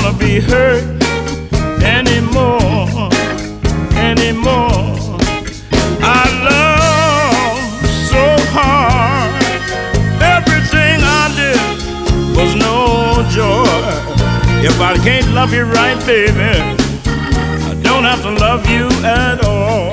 wanna be hurt anymore, anymore. I love so hard. Everything I did was no joy. If I can't love you right, baby, I don't have to love you at all.